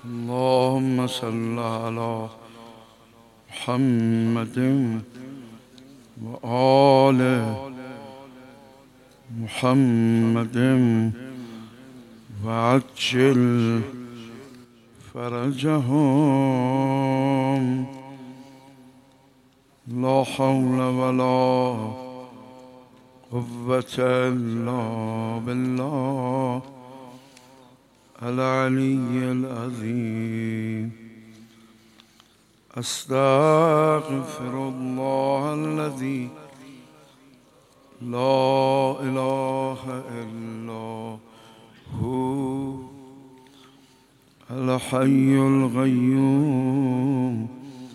اللهم صل على محمد وآل محمد وعجل فرجهم. لا حول ولا قوة إلا بالله العلي العظيم. أستغفر الله الذي لا إله إلا هو الحي القيوم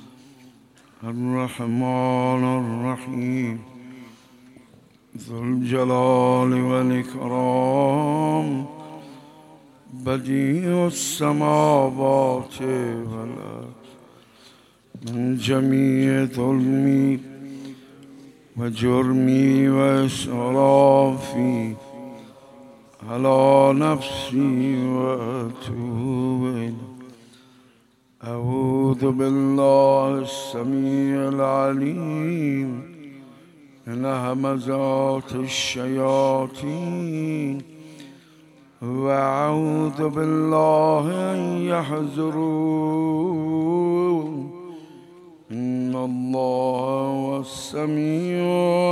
الرحمن الرحيم ذو الجلال والإكرام بديع السماوات والأرض. من جميع ظلمي وجرمي وإسرافي على نفسي وأتوب إليه. أعوذ بالله السميع العليم من همزات الشياطين وأعوذ بالله أن يحضرون. إن الله هو السميع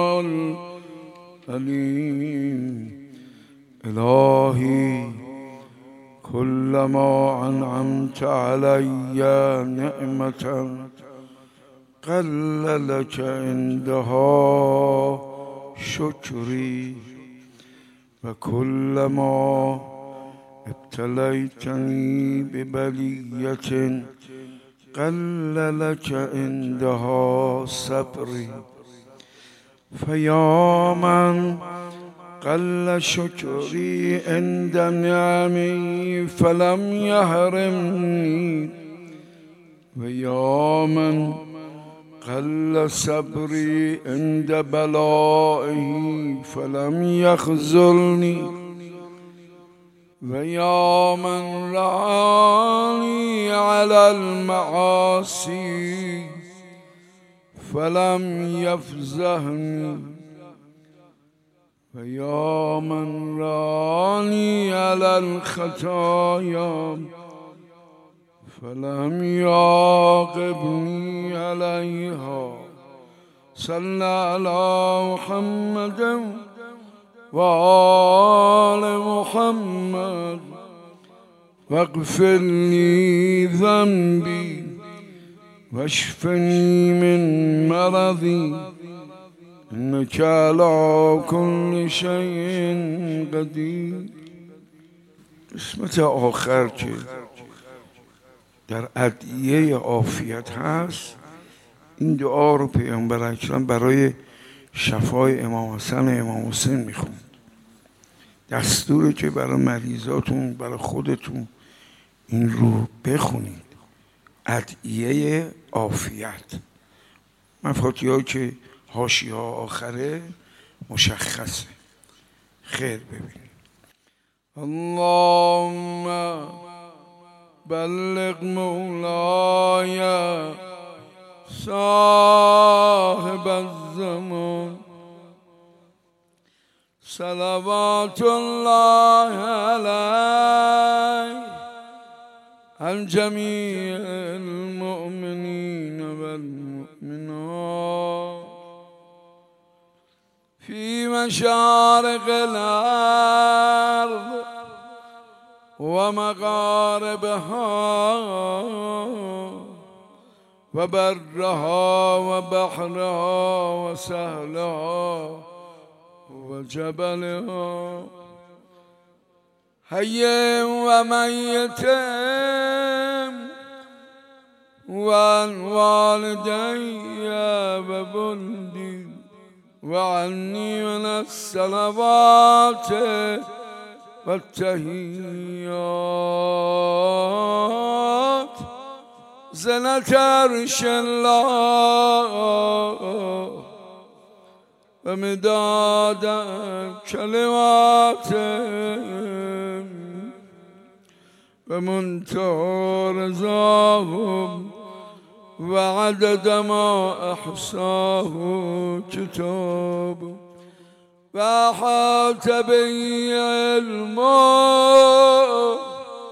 العليم. إلهي كلما أنعمت علي نعمة قل لك عندها شكري، وكلما ابتليتني ببلية قل لك عندها صبري. فيا من قل شكري عند نعمي فلم يحرمني، ويا من قل صبري عند بلائه فلم يخذلني، ويا من رآني على المعاصي فلم يفزعني، ويا من رآني على الخطايا فلم يعاقبني عليها. صل على محمد وآل محمد واغفر لي ذنبي واشفني من مرضي إنك على كل شيء قدیر. قسمت آخر که در ادعیه عافیت هست، این دعا رو پیامبر اکرم برای شفای امام حسن و امام حسین میخوند. دستوره که برای مریضاتون، برای خودتون این رو بخونید. ادعیه عافیت. مفاتیحی که حاشیه ها آخره مشخصه. خیر ببینید. اللهم بلغ مولاي صاحب الزمان صلوات الله عليه عن جميع المؤمنين والمؤمنات في مشارق الأرض ومغاربها وبرها وبحرها وسهلها وجبلها حي وميت وعن والدي وولدي وعني من الصلوات والتحيات زنة عرش الله ومداد كلماته و منتهى رضاهم و عدد ما احصاه کتاب و احاط به علمه.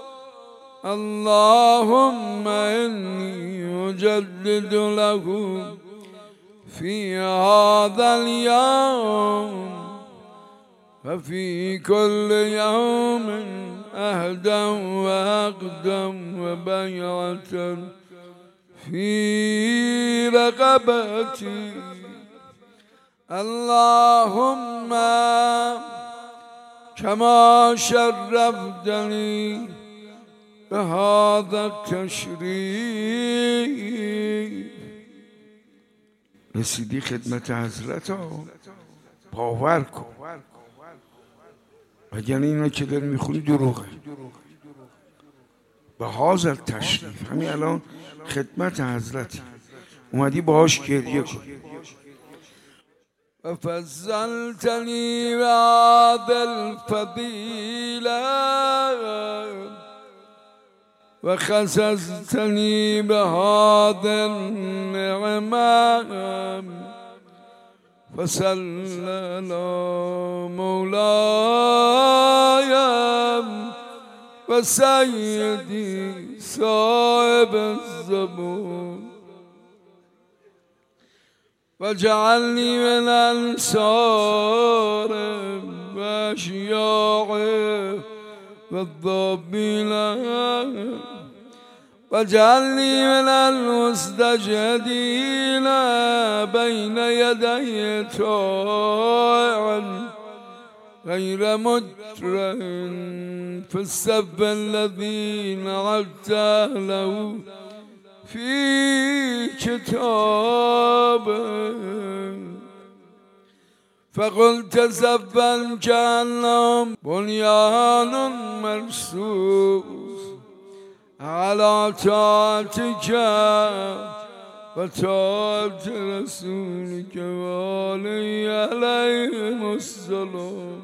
اللهم إني أجدد له في هذا اليوم وفي كل يوم أهدا وأقدم وبيعة في رقبتي. اللهم كما شرفتني بهذا التشریف. رسیدی خدمت حضرت ها، باور کن، وگرنه اینا که داری میخونی دروغه. به هذا التشریف، همین الان خدمت حضرتی اومدی باهاش گریه کن. و فضلتنی بهذا الفضیله و خصصتنی بهذا النعمة فصل علی مولاي و سیدی صاحب الزمان و جعلنی من انصار و اشیاع و الضابین و جعلنی من المستجدین بین یدی طاع غیر مجرح فی الصف الذی نعت له فی کتاب. فقلت صفا كأنهم بنيان مرصوص على طاعتك وطاعة رسولك وآله عليهم السلام.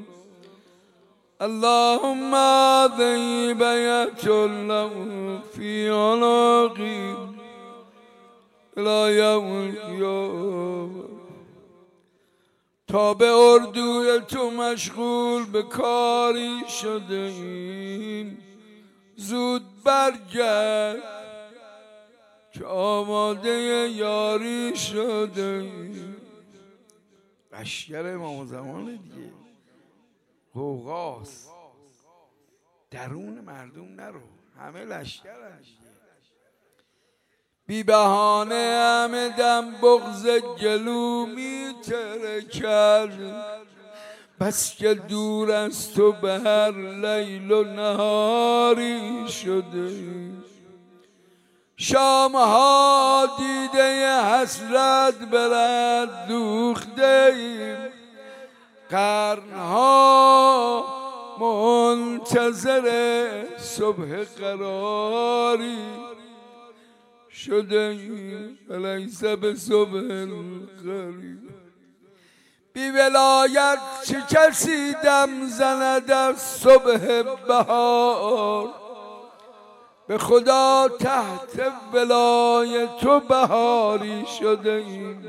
اللهم هذه بيعة له في عناقي إلى يوم القيامة. تا به اردوی تو مشغول به کاری شده ایم، زود برگرد که آماده یاری شده ایم. لشکر امام زمان دیگه، غوغاست، درون مردم نرو، همه لشکر دیگه. بی بهانه همه دم بغض گلو می ترکد، بس که دور از تو به هر لیل و نهاری شده. شامها دیده حسرت برد دوخته ایم، قرنها منتظر صبح قراری شده ایم، الیس به صبح قریب. بی ولایت چه کسی دم زند از صبح بهار، به خدا تحت ولای تو بهاری شده ایم.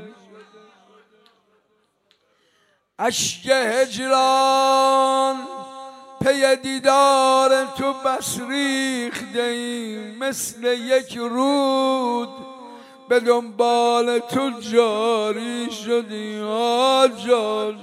اشک هجران پی دیدار تو بس ریخته ایم، مثل یک رود به دنبال تو جاری شدیم. آجان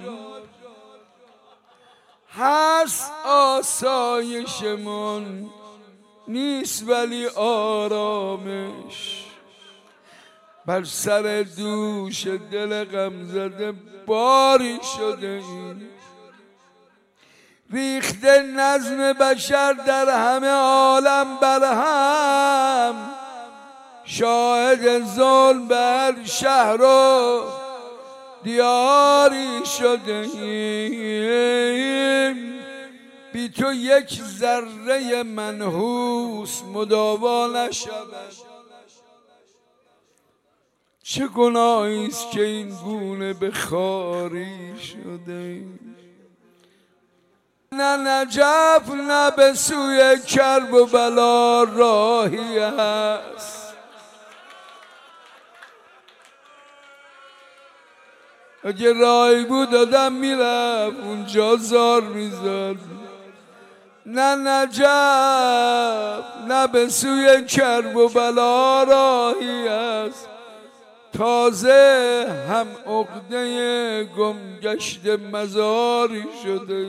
هست آسایشمان نیست ولی آرامش، بر سر دوش دل غمزده باری شده ایم. ریخته نظم بشر در همه عالم برهم، شاهد ظلم بر شهر و دیاری شده ایم. بی تو یک ذره منحوس مداوا نشود. چه گناهی است که این گونه به خواری شده ایم. نه نجف نه به سوی کرب و بلا راهی است. اگه راهی بود آدم میرفت اونجا زار میزد. نه نجف نه به سوی کرب و بلا راهی است. تازه هم عقده گمگشت مزاری شده.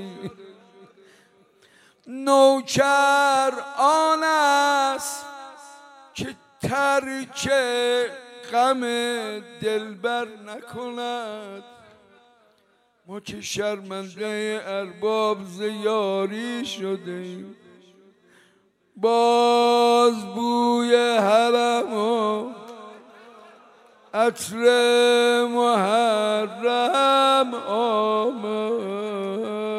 نوکر آن است که ترک غم دلبر نکند. ما که شرمنده ارباب ز یاری شدیم. باز بوی حرم و عطر محرم آمد.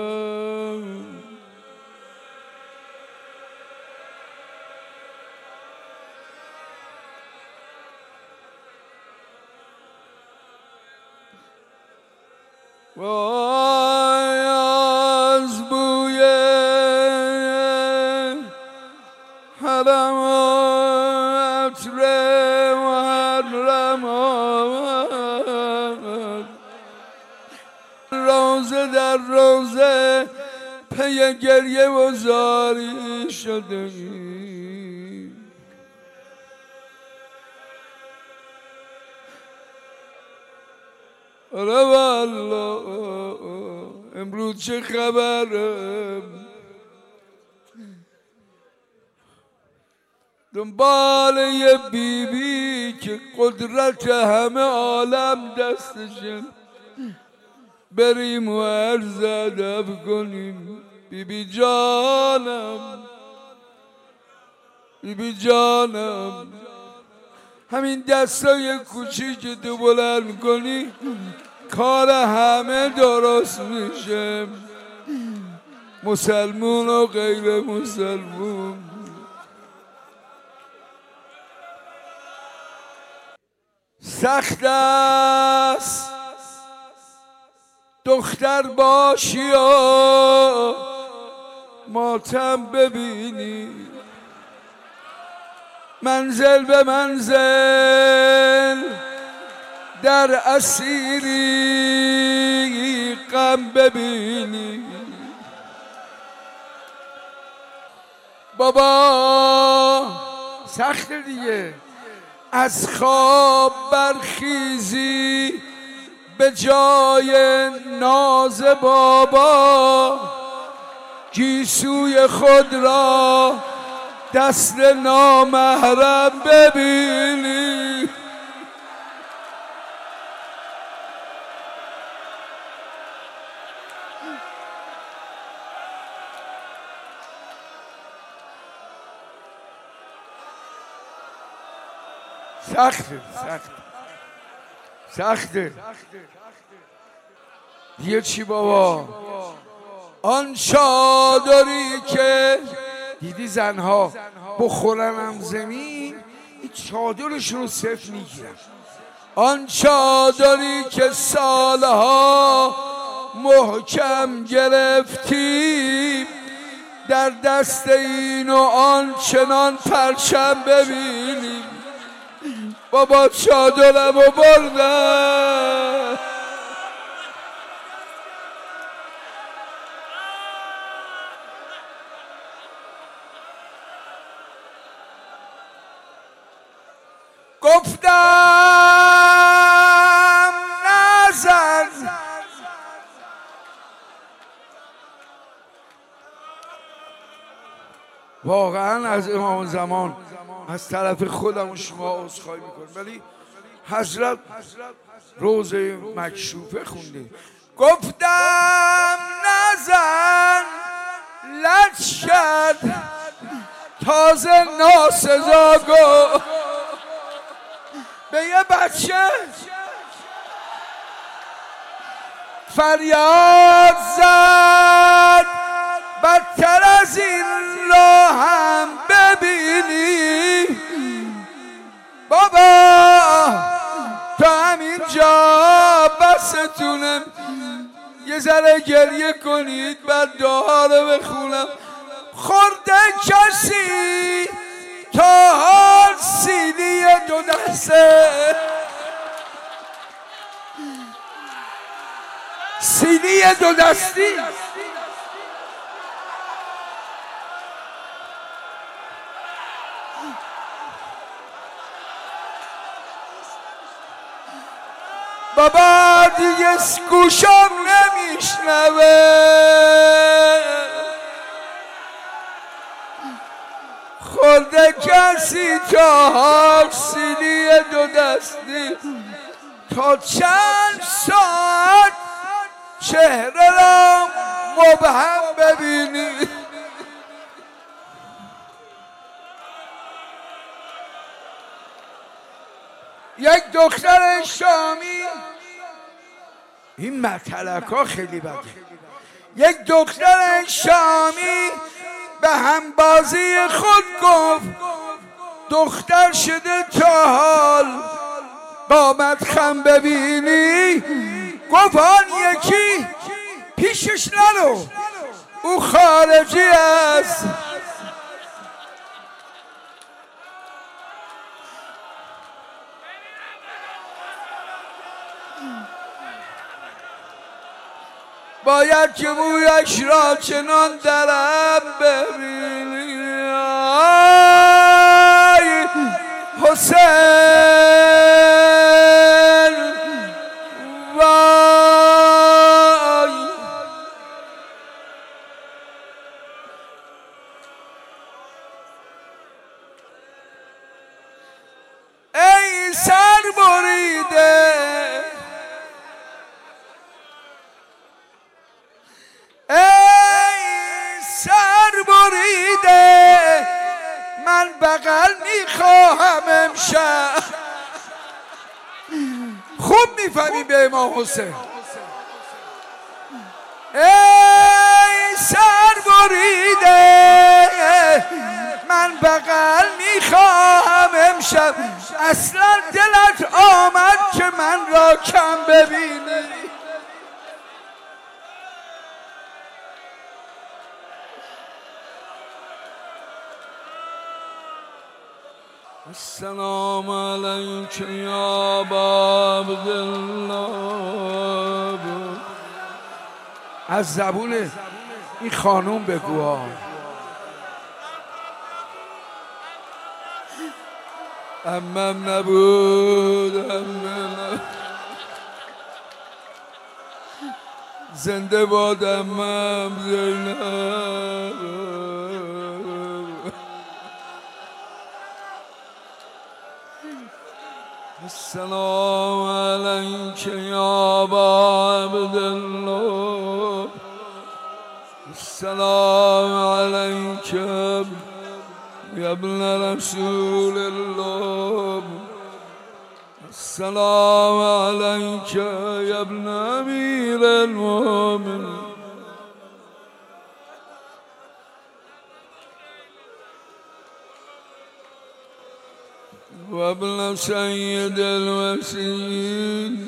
وای از بوی حرم و عطر محرم آمد. روزه در روزه پی گریه و زاری شده. آره والله امروز چه خبره؟ دنبال یه بیبی که قدرت همه عالم دستشه. بریم و عرض ادب کنیم بیبی جانم، بیبی جانم. همین دستای کوچیک که تو بلند کنی کار همه درست میشه، مسلمون و غیر مسلمون. سخت است دختر باشی و ماتم ببینی. منزل به منزل در اسیری غم ببینی. بابا سخت دیگه. از خواب برخیزی به جای ناز بابا. گیسوی خود را دست نامحرم ببینی. سخته سخته دیگه چی بابا؟ آن چادری که دیدی زنها بخورنم زمین این چادرشون رو صفر میگیرن. آن چادری که سالها محکم گرفتیم در دست این و آن چنان پرچم ببینیم. بابا چادرم رو بردن. گفتم نزن واقعا از امام زمان از طرف خودم و شما عذرخواهی میکنم، ولی حضرت روزه مکشوفه خونده. گفتم نزن لج کرد تازه ناسزا گفت به یه بچه فریاد زد بدتر از این را هم ببینی. بابا تا همینجا بستونه یه ذره گریه کنید بعد دعا رو بخونم. خورده کسی تا حال سینی دو دسته، سینی دو دستی بابا دیگه گوشم نمیشنوه. خورده کسی تا حال سینی دو دستی، تا چند ساعت چهره را مبهم ببینی. یک دختر شامی، این مطلق ها خیلی بده، یک دختر شامی به همبازی خود گفت دختر شده تا حال قامت خم ببینی؟ گفت آن یکی پیشش نرو او خارجی است. باید که مویش را چنان درم ببینی. آی حسین وای، ای سر بریده، من بغل میخواهم امشب. خوب میفهمی به امام حسین. ای سر بریده من بغل میخواهم امشب، اصلا دلت آمد که من را کم ببینی. السلام علیک یا ابا عبدالله. از زبون این خانوم بگو ها. امم نبود، زنده باد امم زینب. السلام علیک یا ابا عبدالله. السلام علیک یا ابن رسول الله. السلام علیک یا ابن امیر المؤمنین. و ابن سید الوسیل.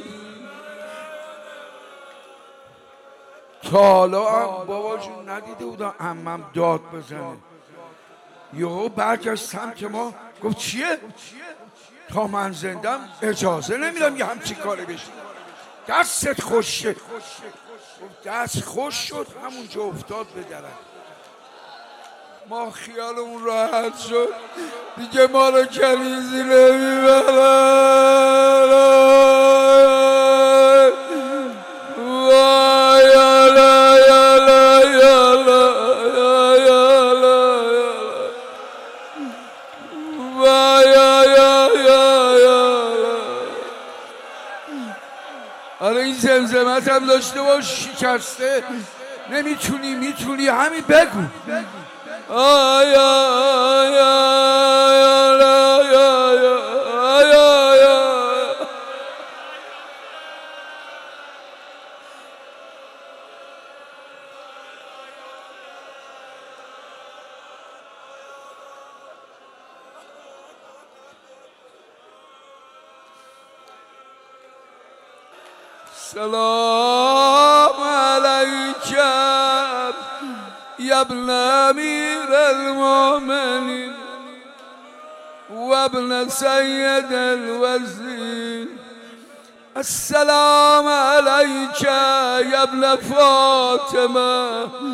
تا حالا هم بابا جون ندیده بودم عمم داد بزنه، یهو برگشت سمت ما گفت چیه؟ تا من زندم اجازه نمیدم یه همچی کاری بشه. دستت خوش شد. دست خوش شد، همونجا افتاد به درک. ما خیالمون راحت شد دیگه، ما رو کنیزی نمیبرن. وای یالا یالا یالا یالا، وای یالا. آره این زمزمت هم داشته باش، شکسته نمیتونی، میتونی همین بگو. آی آی سلام ابن امیر المؤمنین و ابن سید الوزیر السلام علیک یا ابن فاطمه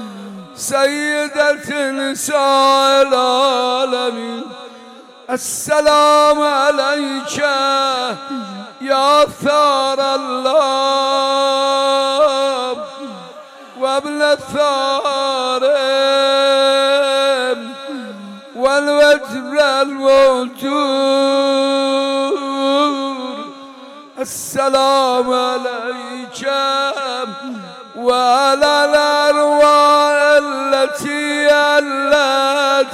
سیدة نساء العالمین السلام علیک یا ثار الله و ابن الثار والوجر الموتور السلام عليك وعلى الأرواح التي علت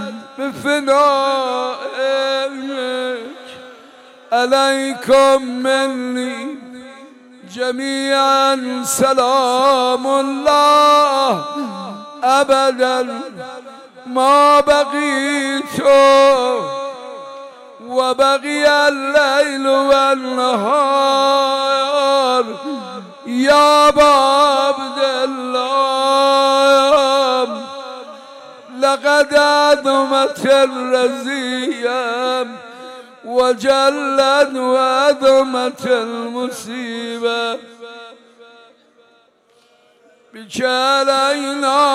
بفنائك عليكم مني جميعا سلام الله أبدا ما بقيت وبقي الليل والنهار يا عبد الله لقد عظمت الرزية وجلت وعظمت المصيبة بك علينا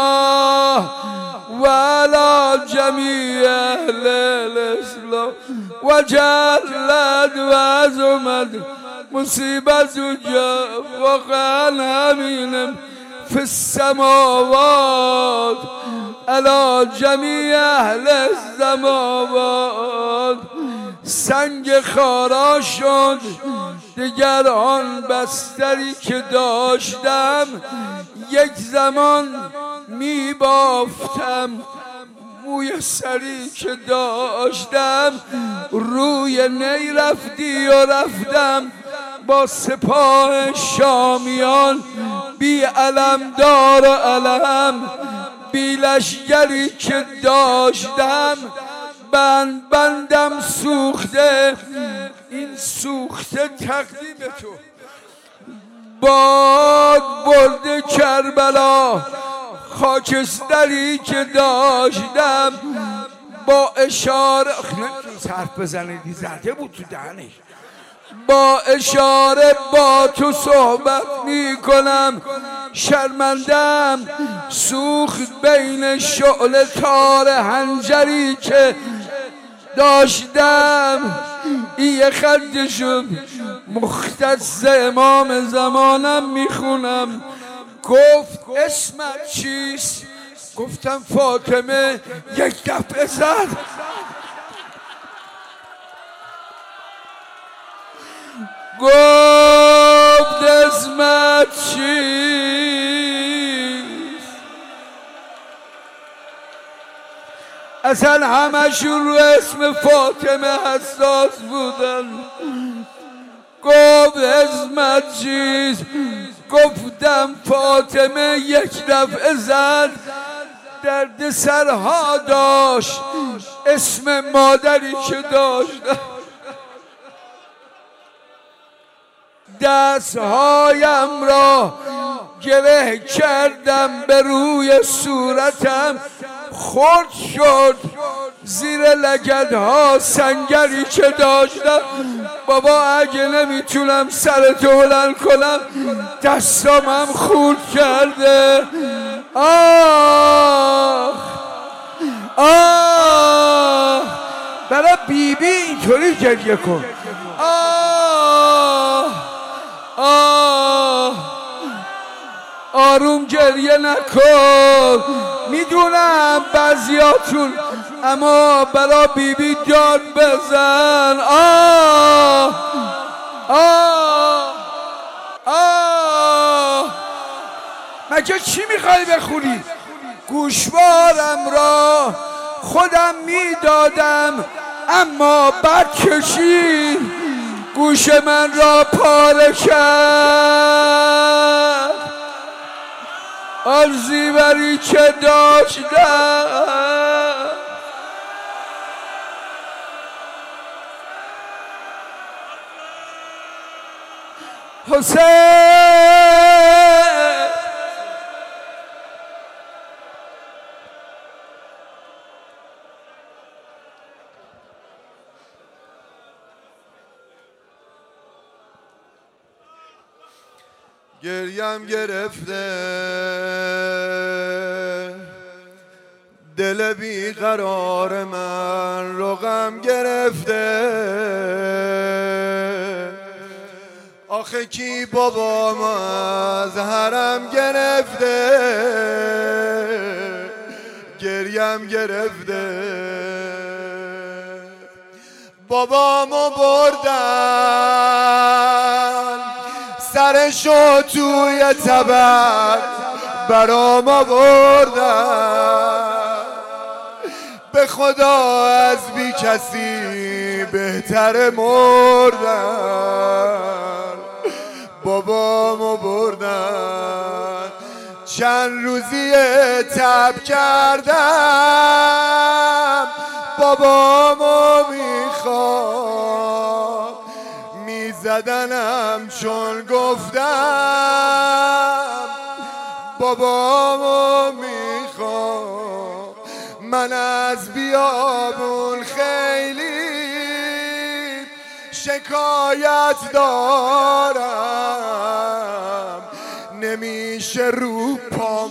وعلى جميع أهل الإسلام وجلت وعظمت مصيبة وقال أمين في السماوات على جميع أهل السماوات سنگ خارا شد دیگر آن بستری که داشتم یک زمان می بافتم موی سری که داشتم روی نی رفتی و رفتم با سپاه شامیان بی علمدار و علم بی لشگری که داشتم بندم سوخته این سوخته تقدیم تو باد برد کربلا خاکستری که داشتم با اشاره نمیتونست حرف بزنه زده بود تو دهنش با اشاره با تو صحبت می کنم شرمندم سوخت بین شعله تار حنجری که داشتم این خدشون مختص امام زمانم میخونم گفت اسمت چیست؟ گفتم فاطمه یک دفعه زد گفت اسمت چیست؟ اصلا همشون رو اسم فاطمه حساس بودن گفت اسمت چیست؟ گفتم فاطمه یک دفعه زد درد سرها داشت اسم مادری که داشتم دستهایم را گره کردم به روی صورتم خرد شد زیر لگدها سنگری که داشتم بابا اگه نمیتونم سرتو بلند کنم دستامم خورد کرده آه آه برای بیبی اینطوری گریه کن آروم گریه نکن میدونم بعضیاتون اما برا بیبی داد بزن مگه چی میخوای بخونی؟ گوشوارم را خودم میدادم اما بد کشید گوش من را پاره کرد آن زیوری که داشتم حسین گریم گرفته دل بیقرار من رو غم گرفته آخه کی بابام از حرم گرفته گریم گرفته بابامو بردن سرشو توی طبق برام آوردن به خدا از بی کسی بهتر مردن بابامو بردن چند روزی تب کردم بابامو میخوام میزدنم چون گفتم بابامو میخوام من از بیابون خیلی شکایت دارم نمیشه رو پام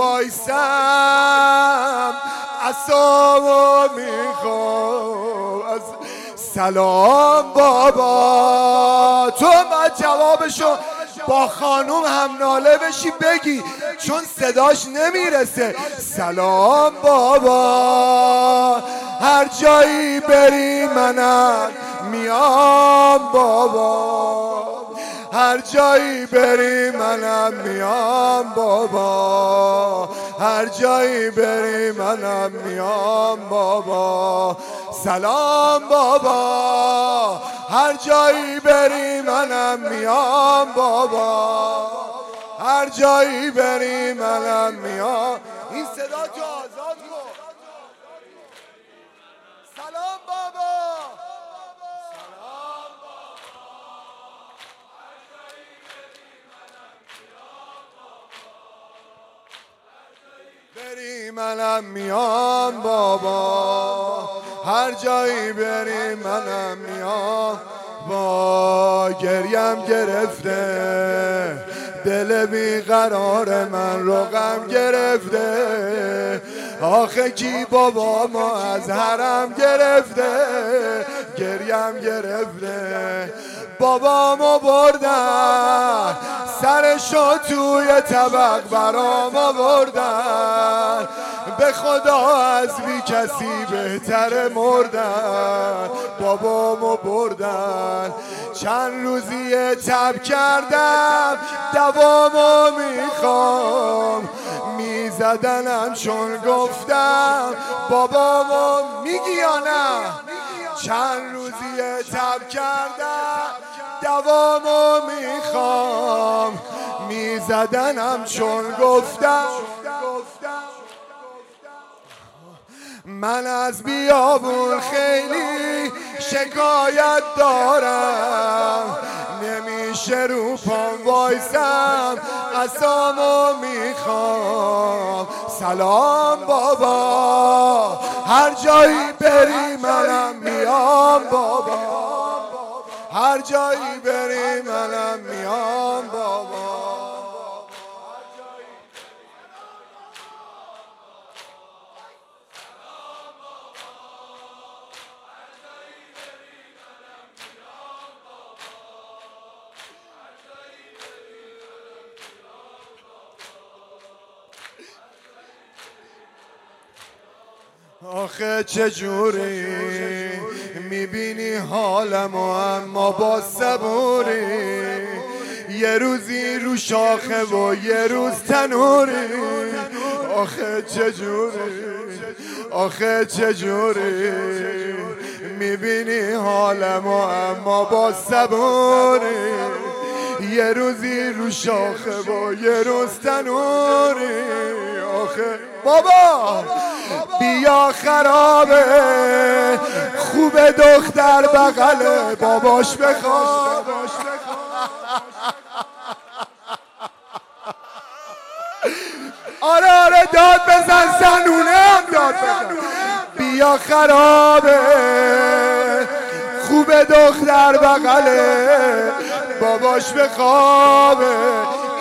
وایسم عصامو میخوام از سلام بابا تو باید جوابشو با خانوم هم ناله بشی بگی چون صداش نمیرسه سلام بابا هر جایی بری منم میام بابا هر جایی بری منم میام بابا هر جایی بری منم میام بابا سلام بابا هر جایی بری منم میام بابا هر جایی بری منم میام این صدا تو آزاد کن سلام بابا بری منم میام بابا هر جایی بری منم میام با گریم گرفته دل بیقرار من رو غم گرفته آخه کی بابا ما از حرم گرفته گریم گرفته بابامو بردن سرشو توی طبق برام آوردن به خدا از بی کسی بهتر مردن بابامو بردن چند روزی تب کردم دوامو میخوام میزدنم چون گفتم بابامو میگی یا نه چند روزی تب کردم دوامو میخوام میزدنم چون گفتم من از بیابون خیلی شکایت دارم نمیشه رو پام وایسم عصامو میخوام سلام بابا هر جایی بری منم میام بابا هر جایی بری منم میام بابا آخه چجوری میبینی حالمو اما با صبوری یه روزی رو شاخه و یه روز تنوری آخه چجوری میبینی حالمو اما با صبوری یه روزی رو شاخه و یه روز تنوری آخه بابا بیا خرابه خوب دختر بغل باباش بخواب آره داد بزن زنونه هم داد بزن بیا خرابه خوب دختر بغل باباش بخوابه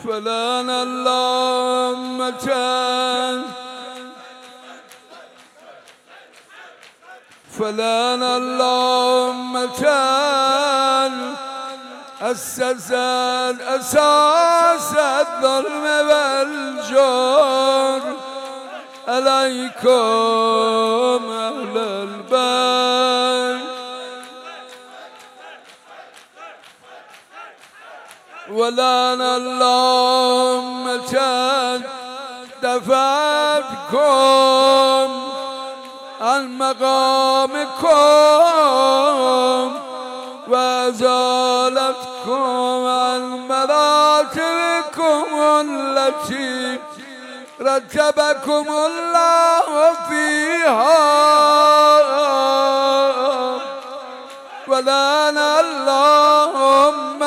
فلان اللهم فلان اللهم أسس أساس الظلم والجور عليكم أهل البيت ولان اللهم دفعتكم عن مقامكم وأزالتكم عن مراتبكم التي رتبكم الله فيها ولان اللهم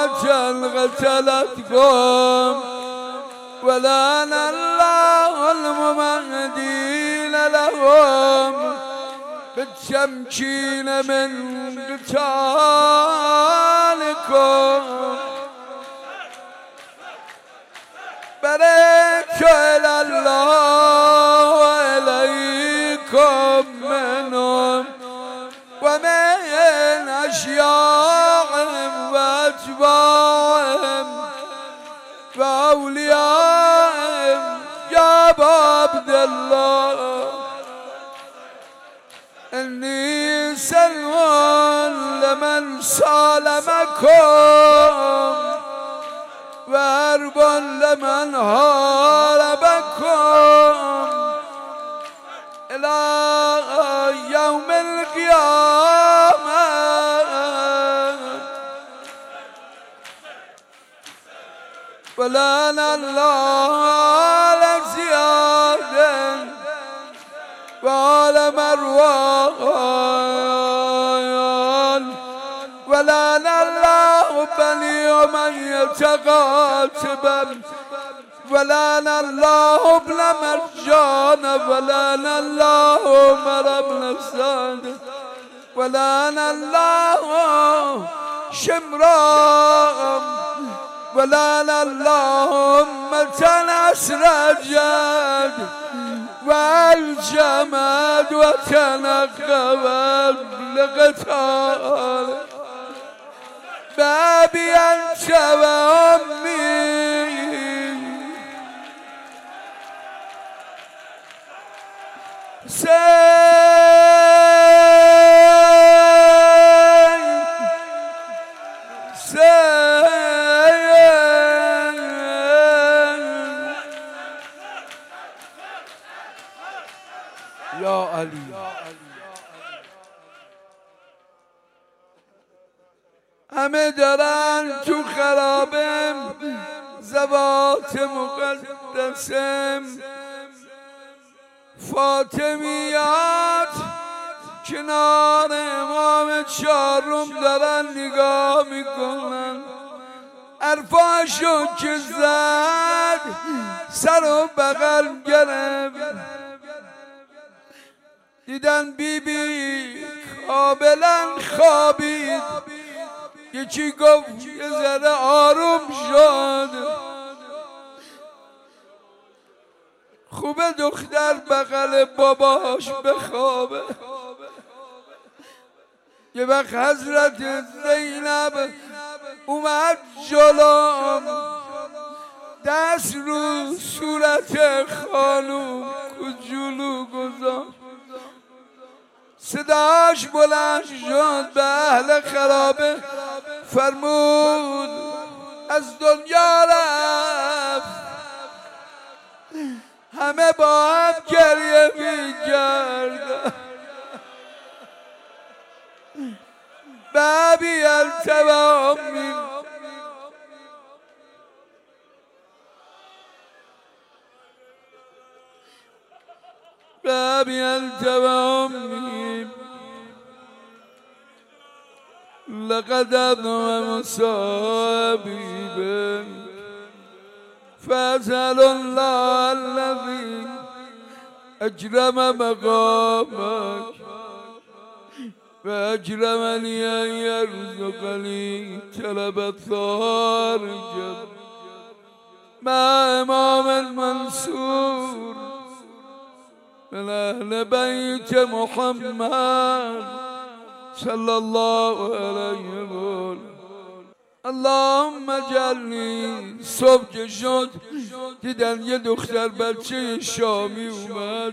قتلتكم ولان الله الممهدين لهم بالتمكين من قتالكم برئت إلى الله وإليكم منهم ومن أشياعهم وأتباعهم وأوليائهم يا أبا عبد الله إني سلم لمن سالمكم وأرب لمن هاربكم إلى يوم القيامة ولان الله على زياد وعلى مروان ولان الله بني ومن يتقاتب ولان الله ابن مرجان ولان الله عمر بن سعد ولان الله شمران ولان اللهم أسرجت والجماد وتنقب لقتال بابي أنت وأمي يا علي همه دارن تو خرابم زبات مقدسم فاطمیات کنار امام چهارم دارن نگاه میکنن حرفاشو که زد سر و بغل گرفت دیدن بی کاملا خوابید یکی گفت یه ذره آروم شد خوبه دختر بغل باباش بخوابه یه وقت حضرت زینب اومد جلوم دست رو صورت خانوم کجولو گذاشت صداش بلند شد به اهل خرابه فرمود از دنیا رفت همه با هم گریه می‌کردن بابی التوامی بابي التوامی لقد أظلم مصابي بك فأسأل الله الذي أجرم مقامك وأجرمني أن يرزقني طلب الثار مع امام المنصور من اهل بیت محمد صلی الله علیه و اللهم اجعلنی. صبح که شد دیدن یه دختر بچه شامی اومد،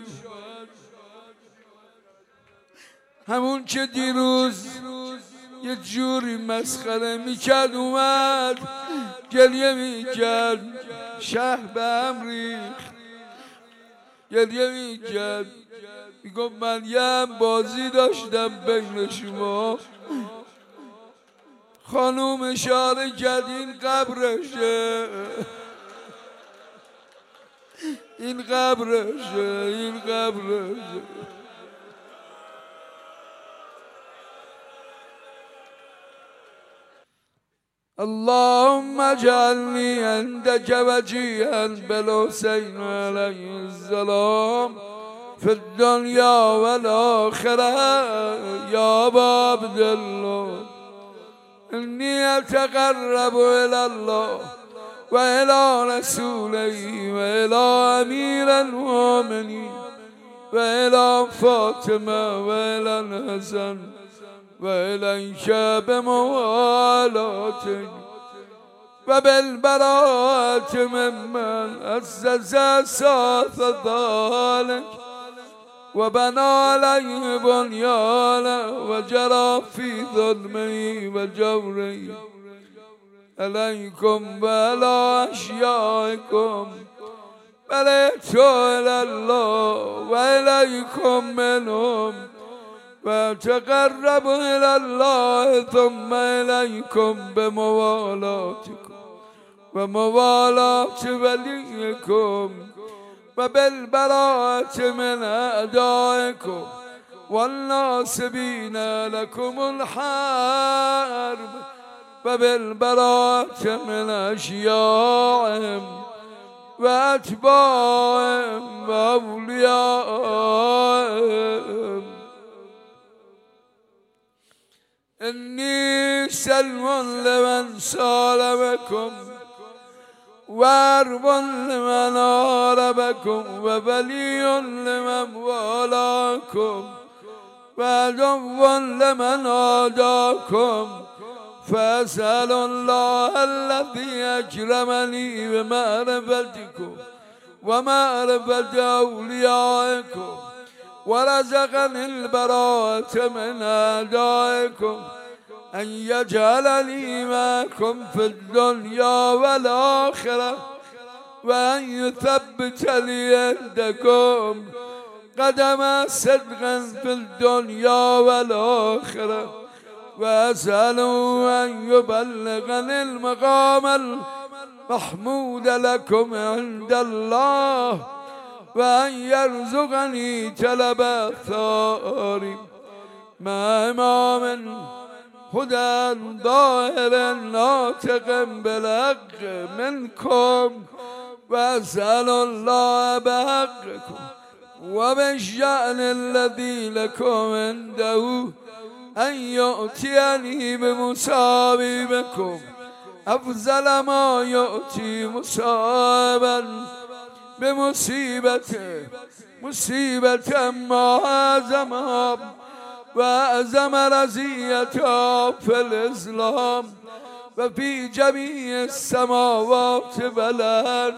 همون که دیروز یه جوری مسخره میکرد اومد گریه میکرد، شهر به هم ریخت، گریه میکرد، میگفت من یه بازی داشتم بین شما. خانوم اشاره کرد این قبرشه، این قبرشه، این قبرشه. اللهم اجعلني عندك وجيها بالحسين عليه السلام في الدنيا والآخرة يا أبا عبد الله. إني أتقرب إلى الله وإلى رسوله وإلى أمير المؤمنين وإلى فاطمة وإلى الحسن وإليك بموالاتك وبالبراءة ممن أسس أساس ذلك وبنى عليه بنيانه وجرى في ظلمه وجوره عليكم وعلى أشيائكم بلغتوا إلى الله وإليكم منهم وتقربوا إلى الله ثم إليكم بموالاتكم وموالاة وليكم وبالبراءة من أعدائكم والناصبين لكم الحرب وبالبراءة من أشياعهم وأتباعهم وأوليائهم. إني سلم لمن سالمكم وارب لمن آربكم وولي لمن والاكم وعدو لمن عاداكم. فأسأل الله الذي أكرمني بمعرفتكم ومعرفة أوليائكم ورزقني البراءة من أعدائكم أن يجعلني معكم في الدنيا والآخرة وأن يثبت لي عندكم قدم صدق في الدنيا والآخرة. وأسأله أن يبلغني المقام المحمود لكم عند الله وأن يرزقني طلب الثار مع إمام هدى ظاهر ناطق بالحق منكم. وأسأل الله بحقكم وبالشأن الذي لكم عنده أن يؤتيني بمصابكم أفضل ما يؤتي مصابا بمصيبته مصيبة ما أعظمها وأعظم رزيتها في الإسلام وفي جميع السماوات والأرض.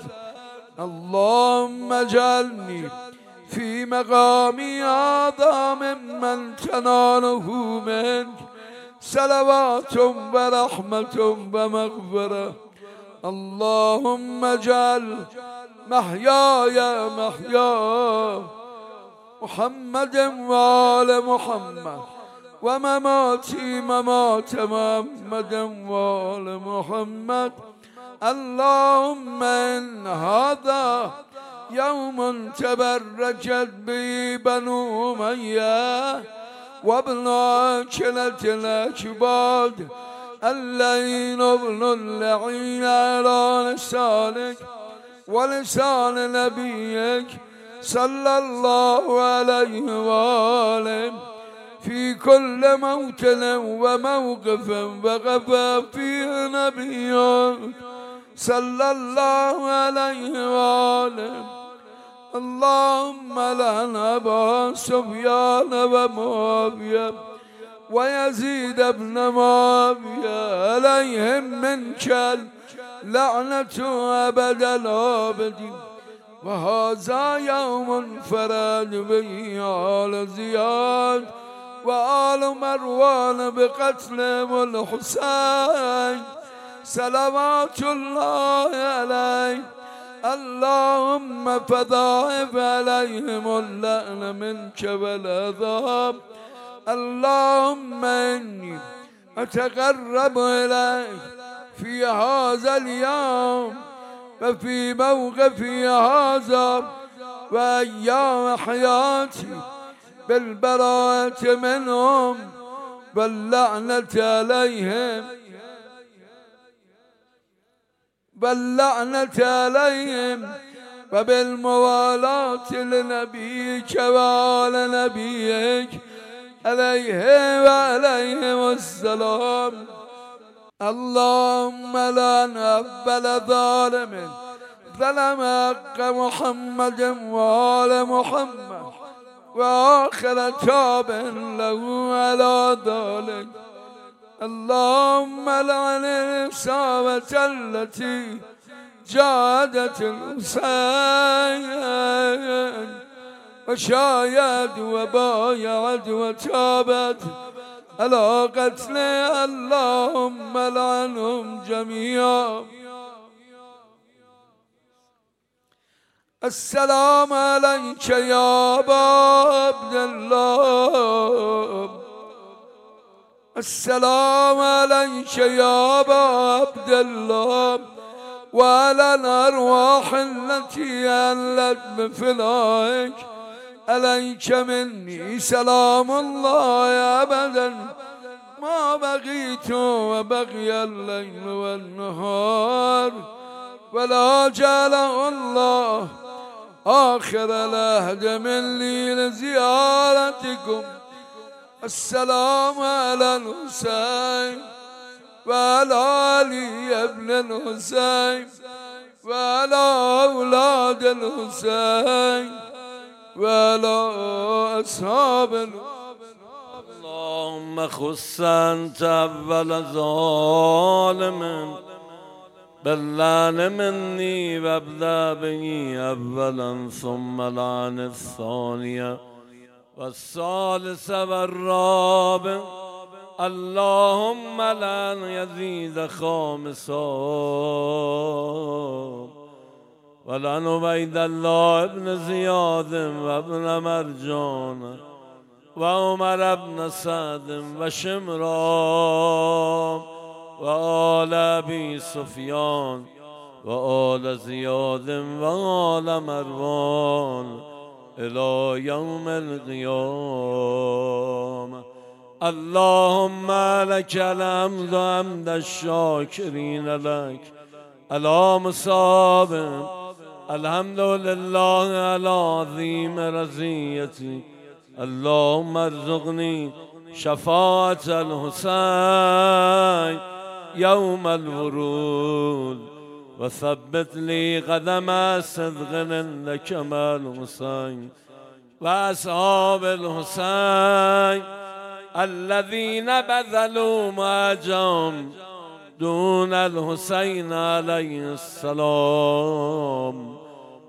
اللهم اجعلني في مقامي هذا ممن تناله منك صلوات ورحمة ومغفرة. اللهم اجعل محياي محيا محمد وآل محمد ومماتي ممات محمد وآل محمد. اللهم إن هذا يوم تبرجت به بنو أمية وابن عاكلة الأكباد اللعين ابن اللعين على لسانك ولسان نبيك صلى الله عليه وآله في كل موطن وموقف وقف فيه نبيك صلى الله عليه وآله. اللهم لعن أبا سفيان ومعاوية ويزيد بن معاوية عليهم منك لعنة أبد الآبدين. وهذا يوم فرد به آل زياد وآل مروان بقتلهم الحسين صلوات الله عليه. اللهم فضاعف عليهم اللعن منك والعذاب. اللهم إني أتقرب إليك في هذا اليوم وفي موقفي هذا وأيام حياتي بالبراءة منهم واللعنة عليهم وبالموالاة لنبيك وعلى نبيك عليه وعليهم السلام. اللهم لعن أول ظالم ظلم حق محمد وآل محمد وآخر تاب له على ذلك. اللهم لعن الإصابة التي جادت الحسين وشايد وبايعت وتابت على قتله. اللهم لعنهم جميعا. السلام عليك يا أبا عبد الله. السلام عليك يا أبا عبد الله وعلى الأرواح التي أهلت بفنائك. عليك مني سلام الله أبدا ما بقيت وبقي الليل والنهار ولا جعله الله آخر العهد مني لزيارتكم. السلام على الحسين وعلى علي ابن الحسين وعلى أولاد الحسين وعلى أصحاب اللهم خص أنت أول ظالم باللعن مني وابدأ به أولا ثم لعن الثانية والثالثة والرابع. اللهم لعن يزيد خامسا ولعن عبيد الله بن زياد وابن مرجان وعمر بن سعد وشمران وآل أبي سفيان وآل زياد وآل مروان إلى يوم القيامة. اللهم لك الحمد حمد الشاكرين لك على مصاب. الحمد لله على عظيم رزيتي. اللهم ارزقني شفاعة الحسين يوم الورود وثبت لي قدم صدق عندك مع الحسين وأصحاب الحسين الذين بذلوا معهم دون الحسين عليه السلام.